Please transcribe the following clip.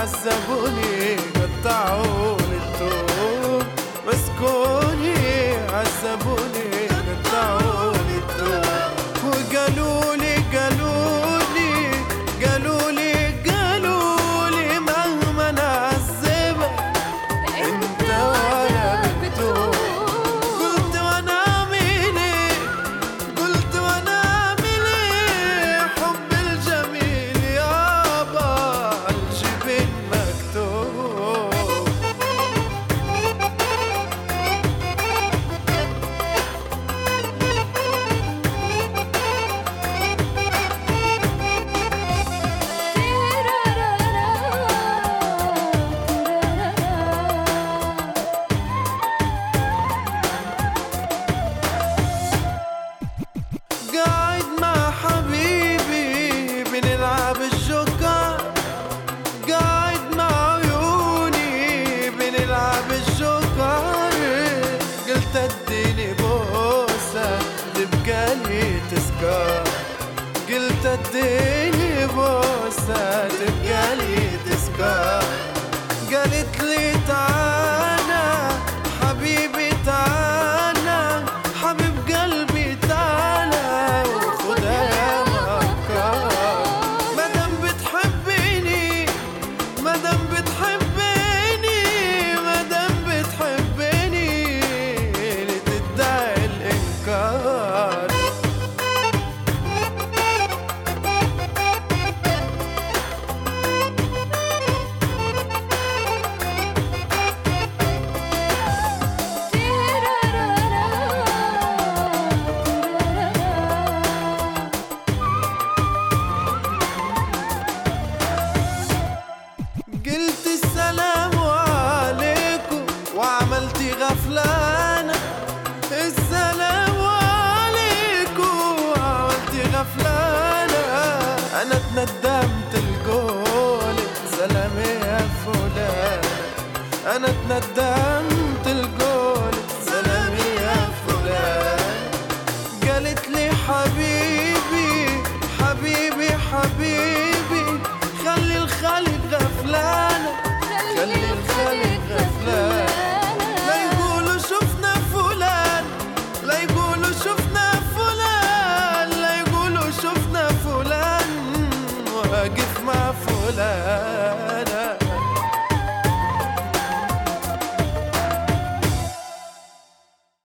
عذبوني قطعوني الطوب، مسكوني عذبوني قطعوني الطوب، وقالولي مهما نعذبك انت ولا بتوب. قلت وانا اعمل ايه، حب الجميل يابا عالجبين مكتوب. قاعد مع حبيبي بنلعب الجوكر، قاعد مع عيوني بنلعب الجوكر، قلت اديني بوسة تبقالي تذكار، قلت اديني بوسة تبقالي تذكار، قالت لي تعالى حبيبي تعالى حبيب قلبي تعالى وخدها يا مكار. مادام بتحبيني ليه تدعي الإنكار؟ قلت السلام عليكم وعملتي غفلانة، السلام عليكم وعملتي غفلانة، أنا اتندمت القولك سلام يا فلانة، أنا اتندمت القولك سلام يا فلانة. قالت لي حبيبي خلي الخلق غفلانة، خلي الخلق غفلانة، لا يقولوا شفنا فلان، لا يقولوا شفنا فلان، لا يقولوا شفنا فلان واقف مع فلان.